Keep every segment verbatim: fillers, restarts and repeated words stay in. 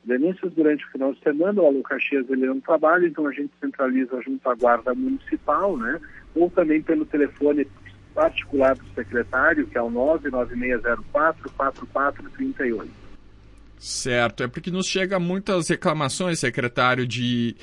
denúncias durante o final de semana. O Alô Caxias ele não trabalha, então a gente centraliza junto à Guarda Municipal, né? Ou também pelo telefone particular do secretário, que é o nove nove seis zero quatro, quatro quatro três oito. Certo, é porque nos chega muitas reclamações, secretário, de,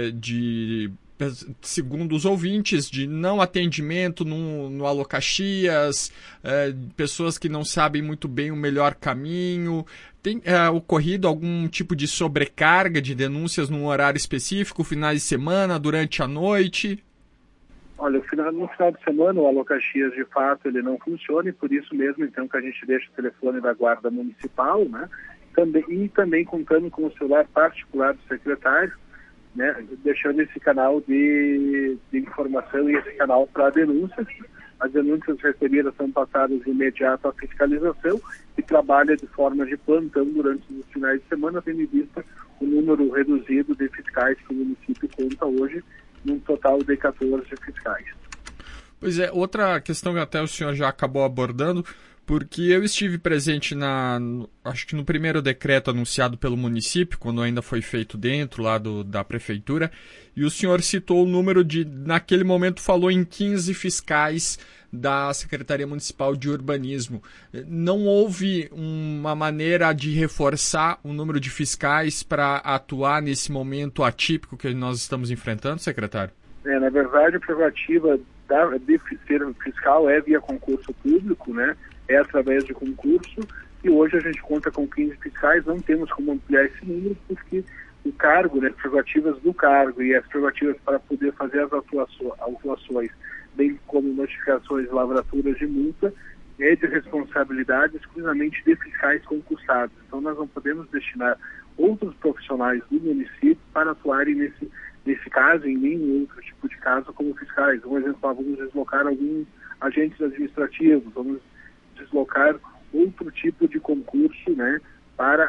de segundo os ouvintes, de não atendimento no, no Alô Caxias, é, pessoas que não sabem muito bem o melhor caminho. Tem é, ocorrido algum tipo de sobrecarga de denúncias num horário específico, finais de semana, durante a noite? Olha, no final, no final de semana o Alô Caxias, de fato, ele não funciona, e por isso mesmo, então, que a gente deixa o telefone da Guarda Municipal, né? Também, e também contando com o celular particular do secretário, né? Deixando esse canal de, de informação e esse canal para denúncias. As denúncias recebidas são passadas de imediato à fiscalização, e trabalha de forma de plantão durante os finais de semana, tendo em vista o número reduzido de fiscais que o município conta hoje, num total de quatorze fiscais. Pois é, outra questão que até o senhor já acabou abordando, porque eu estive presente na, acho que no primeiro decreto anunciado pelo município, quando ainda foi feito dentro lá do, da prefeitura, e o senhor citou o número de, naquele momento falou em quinze fiscais da Secretaria Municipal de Urbanismo. Não houve uma maneira de reforçar o número de fiscais para atuar nesse momento atípico que nós estamos enfrentando, secretário? É, na verdade, a prerrogativa da, de ser fiscal é via concurso público, né? É através de concurso, e hoje a gente conta com quinze fiscais. Não temos como ampliar esse número, porque o cargo, né, as prerrogativas do cargo e as prerrogativas para poder fazer as autuações, bem como notificações e lavraturas de multa, é de responsabilidade exclusivamente de fiscais concursados. Então nós não podemos destinar outros profissionais do município para atuarem nesse, nesse caso, em nenhum outro tipo de caso como fiscais. Um exemplo, vamos deslocar alguns agentes administrativos, vamos deslocar outro tipo de concurso, né, para,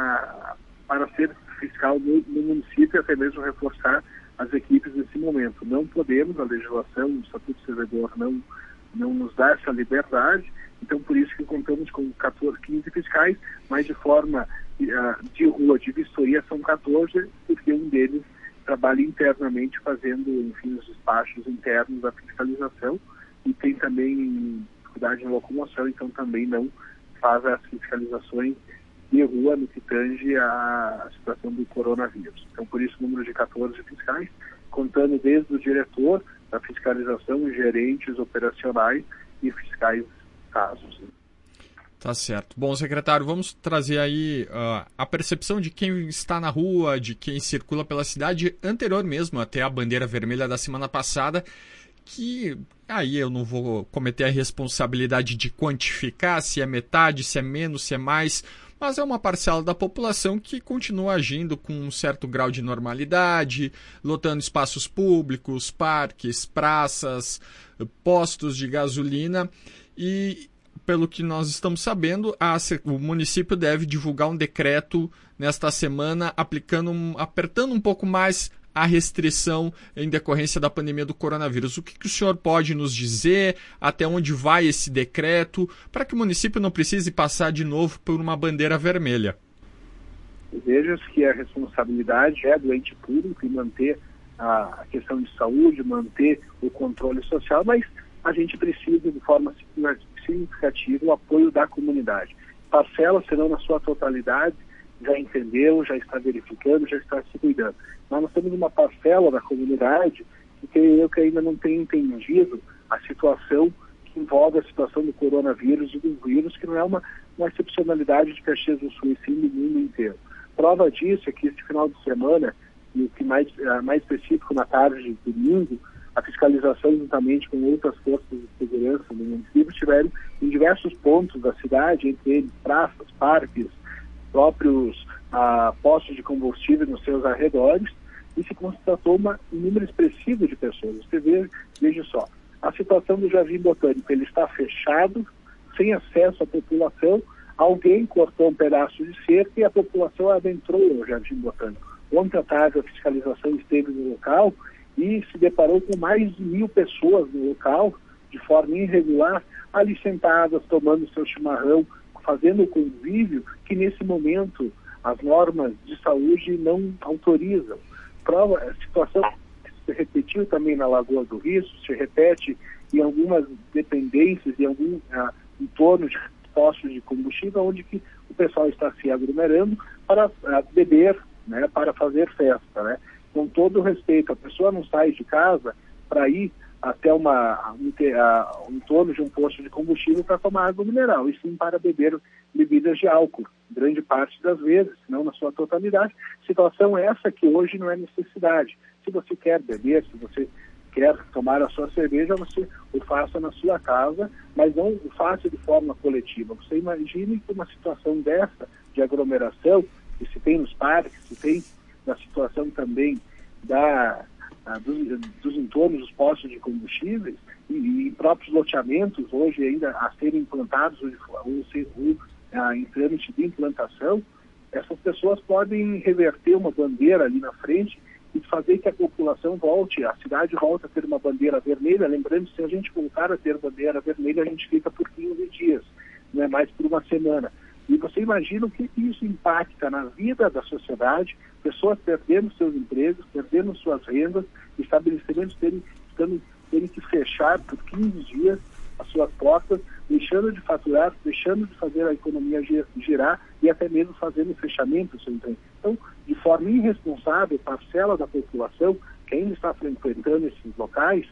a, para ser fiscal no, no município, e até mesmo reforçar as equipes nesse momento. Não podemos, a legislação, o Estatuto do Servidor não, não nos dá essa liberdade, então por isso que contamos com quatorze, quinze fiscais, mas de forma uh, de rua, de vistoria, são quatorze, porque um deles trabalha internamente fazendo, enfim, os despachos internos da fiscalização, e tem também dificuldade em locomoção, então também não faz as fiscalizações de rua no que tange a situação do coronavírus. Então, por isso, o número de quatorze fiscais, contando desde o diretor da fiscalização, gerentes operacionais e fiscais casos. Tá certo. Bom, secretário, vamos trazer aí uh, a percepção de quem está na rua, de quem circula pela cidade, anterior mesmo até a bandeira vermelha da semana passada, que aí eu não vou cometer a responsabilidade de quantificar se é metade, se é menos, se é mais, mas é uma parcela da população que continua agindo com um certo grau de normalidade, lotando espaços públicos, parques, praças, postos de gasolina, e pelo que nós estamos sabendo, a, o município deve divulgar um decreto nesta semana, aplicando, apertando um pouco mais a restrição em decorrência da pandemia do coronavírus. O que, que o senhor pode nos dizer, até onde vai esse decreto, para que o município não precise passar de novo por uma bandeira vermelha? Veja que a responsabilidade é do ente público em manter a questão de saúde, manter o controle social, mas a gente precisa, de forma significativa, o apoio da comunidade. Parcela, se não na sua totalidade, já entendeu, já está verificando, já está se cuidando. Mas nós temos uma parcela da comunidade que eu que ainda não tenho entendido a situação que envolve a situação do coronavírus e do vírus, que não é uma, uma excepcionalidade de Caxias do Sul, e sim do mundo inteiro. Prova disso é que este final de semana, e o que mais, mais específico na tarde de domingo, a fiscalização, juntamente com outras forças de segurança do município, estiveram em diversos pontos da cidade, entre eles praças, parques, próprios ah, postos de combustível nos seus arredores, e se constatou uma, um número expressivo de pessoas. Você vê, veja só, a situação do Jardim Botânico, ele está fechado, sem acesso à população, alguém cortou um pedaço de cerca e a população adentrou no Jardim Botânico. Ontem à tarde a fiscalização esteve no local e se deparou com mais de mil pessoas no local, de forma irregular, ali sentadas, tomando seu chimarrão, fazendo o convívio que nesse momento as normas de saúde não autorizam. Prova, a situação se repetiu também na Lagoa do Risso, se repete em algumas dependências, em algum ah, entorno de postos de combustível, onde que o pessoal está se aglomerando para ah, beber, né, para fazer festa, né? Com todo o respeito, a pessoa não sai de casa para ir até uma, um, a, um entorno de um posto de combustível para tomar água mineral, e sim para beber bebidas de álcool, grande parte das vezes, não na sua totalidade. Situação essa que hoje não é necessidade. Se você quer beber, se você quer tomar a sua cerveja, você o faça na sua casa, mas não o faça de forma coletiva. Você imagine que uma situação dessa, de aglomeração, que se tem nos parques, se tem na situação também da, a, dos, dos entornos dos postos de combustíveis e, e próprios loteamentos, hoje ainda a serem implantados, ou, ou, ou a, em trâmite de implantação, essas pessoas podem reverter uma bandeira ali na frente e fazer que a população volte, a cidade volte a ter uma bandeira vermelha. Lembrando, se a gente voltar a ter bandeira vermelha, a gente fica por quinze dias, não é mais por uma semana. E você imagina o que isso impacta na vida da sociedade, pessoas perdendo seus empregos, perdendo suas rendas, estabelecimentos terem, terem, terem que fechar por quinze dias as suas portas, deixando de faturar, deixando de fazer a economia girar e até mesmo fazendo o fechamento do seu emprego. Então, de forma irresponsável, parcela da população que ainda está frequentando esses locais,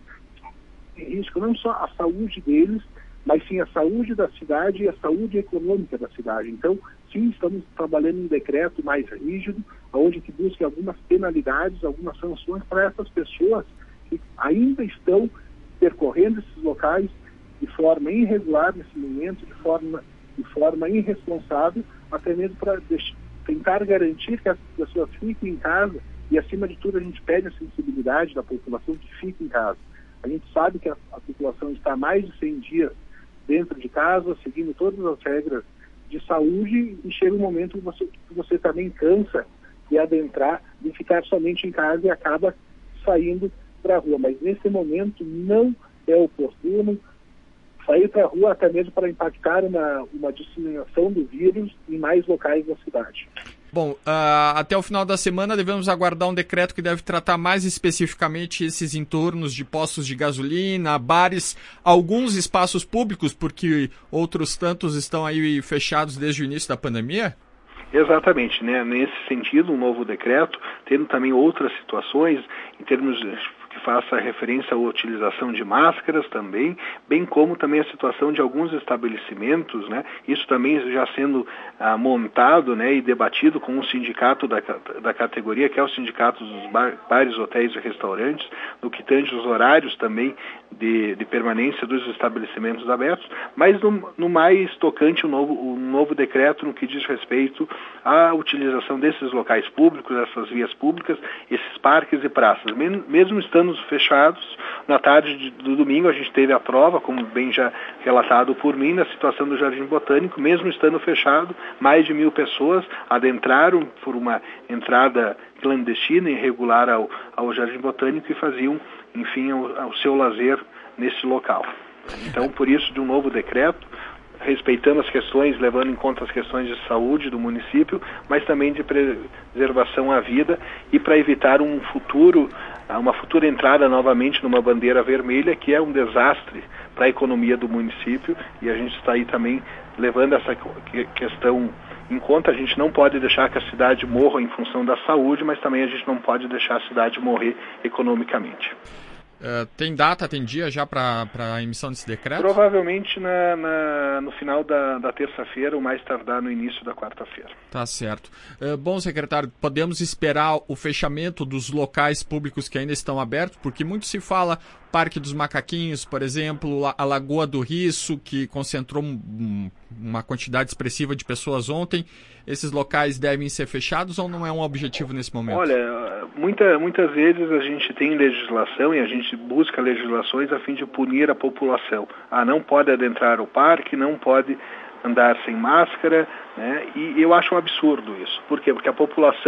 tem risco não só a saúde deles, mas sim a saúde da cidade e a saúde econômica da cidade. Então, sim, estamos trabalhando em um decreto mais rígido, onde que busque algumas penalidades, algumas sanções para essas pessoas que ainda estão percorrendo esses locais de forma irregular nesse momento, de forma, de forma irresponsável, até mesmo para tentar garantir que as pessoas fiquem em casa e, acima de tudo, a gente pede a sensibilidade da população que fique em casa. A gente sabe que a, a população está há mais de cem dias dentro de casa, seguindo todas as regras de saúde, e chega um momento que você, que você também cansa de adentrar, de ficar somente em casa e acaba saindo para a rua. Mas nesse momento não é oportuno sair para a rua, até mesmo para impactar uma, uma disseminação do vírus em mais locais da cidade. Bom, uh, até o final da semana devemos aguardar um decreto que deve tratar mais especificamente esses entornos de postos de gasolina, bares, alguns espaços públicos, porque outros tantos estão aí fechados desde o início da pandemia? Exatamente, né? Nesse sentido, um novo decreto, tendo também outras situações, em termos de, que faça referência à utilização de máscaras também, bem como também a situação de alguns estabelecimentos, né? Isso também já sendo ah, montado, né, e debatido com o sindicato da, da categoria, que é o sindicato dos bar, bares, hotéis e restaurantes, no que tange os horários também de, de permanência dos estabelecimentos abertos, mas no, no mais tocante um novo, um novo decreto no que diz respeito à utilização desses locais públicos, essas vias públicas, esses parques e praças. Mesmo estando fechados, na tarde de, do domingo a gente teve a prova, como bem já relatado por mim, na situação do Jardim Botânico, mesmo estando fechado, mais de mil pessoas adentraram por uma entrada clandestina e irregular ao, ao Jardim Botânico e faziam, enfim, o, o seu lazer nesse local. Então, por isso, de um novo decreto, respeitando as questões, levando em conta as questões de saúde do município, mas também de preservação à vida e para evitar um futuro, uma futura entrada novamente numa bandeira vermelha, que é um desastre para a economia do município, e a gente está aí também levando essa questão em conta. A gente não pode deixar que a cidade morra em função da saúde, mas também a gente não pode deixar a cidade morrer economicamente. Uh, tem data, tem dia já para a emissão desse decreto? Provavelmente na, na, no final da, da terça-feira, ou mais tardar no início da quarta-feira. Tá certo. Uh, bom, secretário, podemos esperar o fechamento dos locais públicos que ainda estão abertos? Porque muito se fala Parque dos Macaquinhos, por exemplo, a Lagoa do Risso, que concentrou um, uma quantidade expressiva de pessoas ontem. Esses locais devem ser fechados ou não é um objetivo nesse momento? Olha, muita, muitas vezes a gente tem legislação e a gente busca legislações a fim de punir a população. Ah, não pode adentrar o parque, não pode andar sem máscara, né? E eu acho um absurdo isso. Por quê? Porque a população,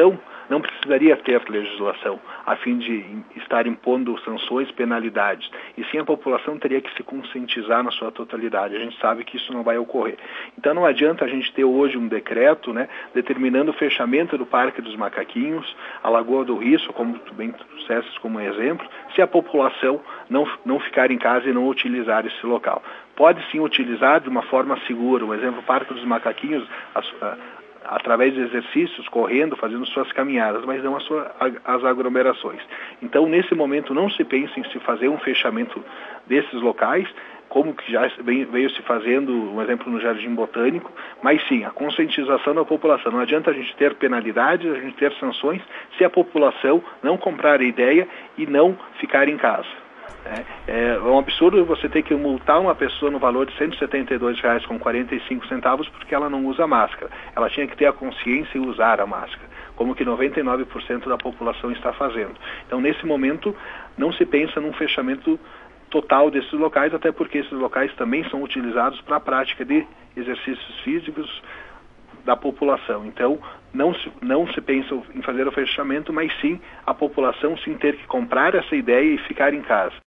não precisaria ter legislação a fim de estar impondo sanções, penalidades, e sim a população teria que se conscientizar na sua totalidade. A gente sabe que isso não vai ocorrer. Então não adianta a gente ter hoje um decreto, né, determinando o fechamento do Parque dos Macaquinhos, a Lagoa do Risso, como tu bem trouxeste como exemplo, se a população não, não ficar em casa e não utilizar esse local. Pode sim utilizar de uma forma segura. Um exemplo, o Parque dos Macaquinhos, as, a, através de exercícios, correndo, fazendo suas caminhadas, mas não as, sua, as aglomerações. Então, nesse momento, não se pensa em se fazer um fechamento desses locais, como que já veio se fazendo, um exemplo, no Jardim Botânico, mas sim, a conscientização da população. Não adianta a gente ter penalidades, a gente ter sanções, se a população não comprar a ideia e não ficar em casa. É, é um absurdo você ter que multar uma pessoa no valor de cento e setenta e dois reais com quarenta e cinco centavos porque ela não usa máscara. Ela tinha que ter a consciência e usar a máscara, como que noventa e nove por cento da população está fazendo. Então, nesse momento, não se pensa num fechamento total desses locais, até porque esses locais também são utilizados para a prática de exercícios físicos da população. Então, não se, não se pensa em fazer o fechamento, mas sim a população sim ter que comprar essa ideia e ficar em casa.